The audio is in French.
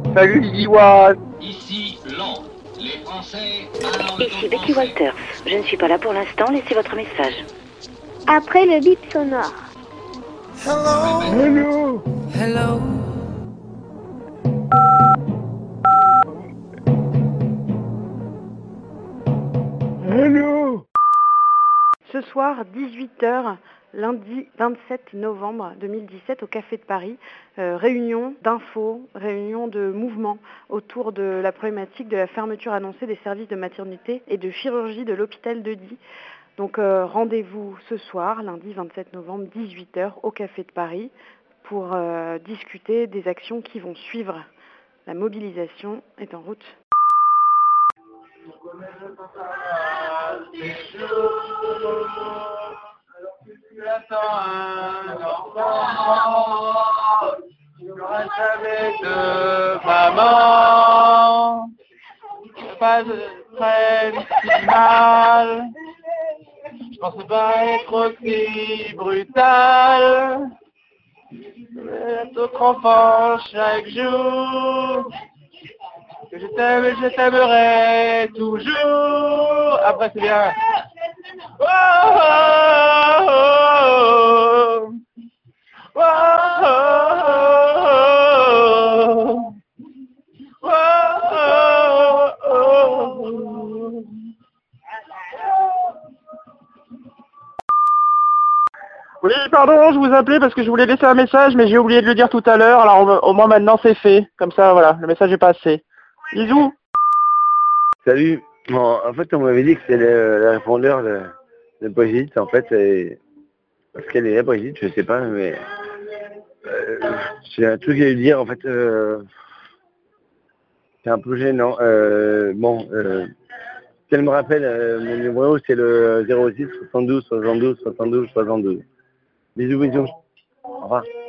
Salut Liwa. Ici Londres. Les Français parlent Ici aux Betty Français. Walters. Je ne suis pas là pour l'instant, laissez votre message. Après le bip sonore. Hello. Hello. Hello. Ce soir, 18 h, lundi 27 novembre 2017, au Café de Paris, réunion d'infos, réunion de mouvement autour de la problématique de la fermeture annoncée des services de maternité et de chirurgie de l'hôpital de Die. Donc rendez-vous ce soir, lundi 27 novembre, 18 h, au Café de Paris, pour discuter des actions qui vont suivre. La mobilisation est en route. Tu attends un enfant, tu n'auras jamais de maman. Pas de très si mal. Je pensais pas être aussi brutal. Être autre enfant chaque jour. Que je t'aime et je t'aimerai toujours. Après c'est bien. Oh, oh, oh, oh, oh, oh, oh. Oui, pardon, je vous appelais parce que je voulais laisser un message, mais j'ai oublié de le dire tout à l'heure, alors au moins maintenant c'est fait. Comme ça, voilà, le message est passé. Bisous. Salut. Bon, en fait, on m'avait dit que c'était le répondeur de Brigitte, en fait, et parce qu'elle est là, Brigitte, je sais pas, mais j'ai un truc à lui dire, en fait, c'est un peu gênant. Qu'elle me rappelle, mon numéro, c'est le 06 72 72 72 72. Bisous, bisous. Au revoir.